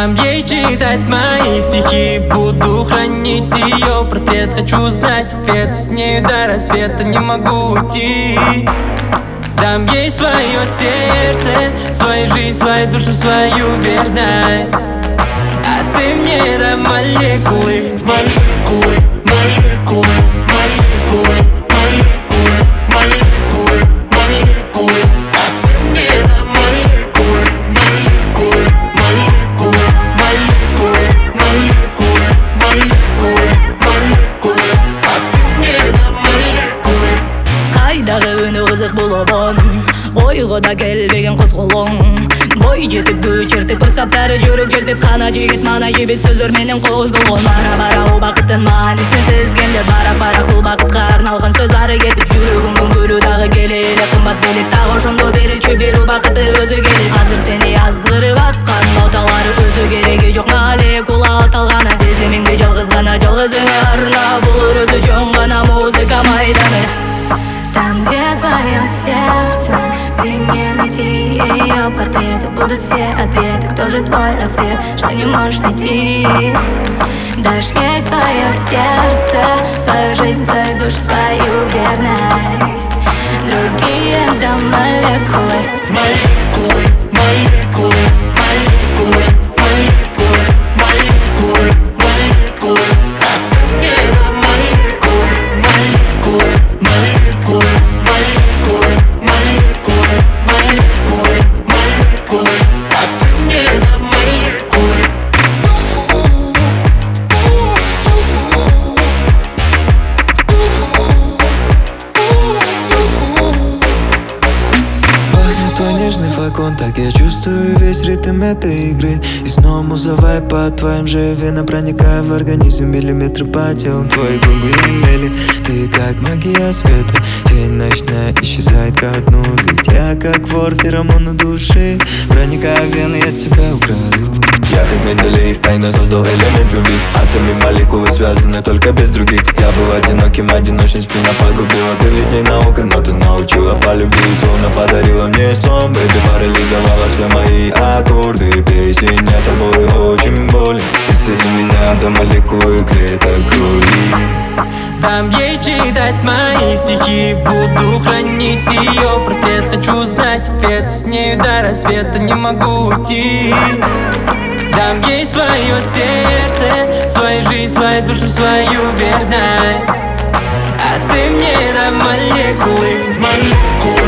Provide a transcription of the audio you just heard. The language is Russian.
Дам ей читать мои стихи, буду хранить ее портрет. Хочу знать ответ, с нею до рассвета не могу уйти. Дам ей свое сердце, свою жизнь, свою душу, свою верность. А ты мне дам молекулы, молекулы, молекулы, молекулы, молекулы, молекулы, молекулы. А ты мне дам молекулы, молекулы, молекулы, молекулы, молекулы, молекулы, молекулы. А ты мне дам молекулы. Қайдағы үні қызық болуын, ойға келбеген қыз қолың. Бой жетіп көчертіп ұрсаптары жүрек желпеп, қана жігіт мана жебет сөздер менен қоздылған. Бара-бара ол бақыттың мәнісін сезгенде, барақ-барақ бұл бақытқа арналған сөз ары кетіп, жүрегіңнің гүлі дағы келелі. Қымбат белек тағы ошондо берілші беру бақыты өзі келіп. Азыр сені азғырып атқан ноталары өзі керегі жоқ, молекула аталғаны. Сезіміңде жалғыз ғана, жалғызыңа арнап болыр өзі жөн ғана музыка майданы. Там, где твое сердце, где не найти ее портреты, будут все ответы. Кто же твой рассвет, что не можешь найти? Дашь ей свое сердце, свою жизнь, свою душу, свою верность. Другие дам молекулы, молекулы, молекулы, молекулы, молекулы, молекулы, молекулы. А ты мне дам молекулы, молекулы, молекулы, молекулы, молекулы, молекулы, молекулы. А ты мне дам молекулы. Пахнет твой нежный флакон, так я чувствую весь ритм этой игры. И снова музовая по твоим же венам, проникая в организм, миллиметры по телу. Твои губы имели, ты как магия света. Тень ночная исчезает ко дну, летя как вор феромоны души. Проникая в вены, я тебя украду. Я как Менделеев тайно создал элемент любви. Атомы молекулы связаны только без других. Я был одиноким, одиночность меня погубила. Ты ведь не наука, но ты научила полюбить. Словно подарила мне сон, бэби, парализовала все мои аккорды песен. Я тобой очень болен. Исцели меня до молекулы клеток крови. Дам ей читать мои стихи, буду хранить ее портрет. Хочу знать ответ, с нею до рассвета не могу уйти. Дам ей свое сердце, свою жизнь, свою душу, свою верность. А ты мне дам молекулы, молекулы.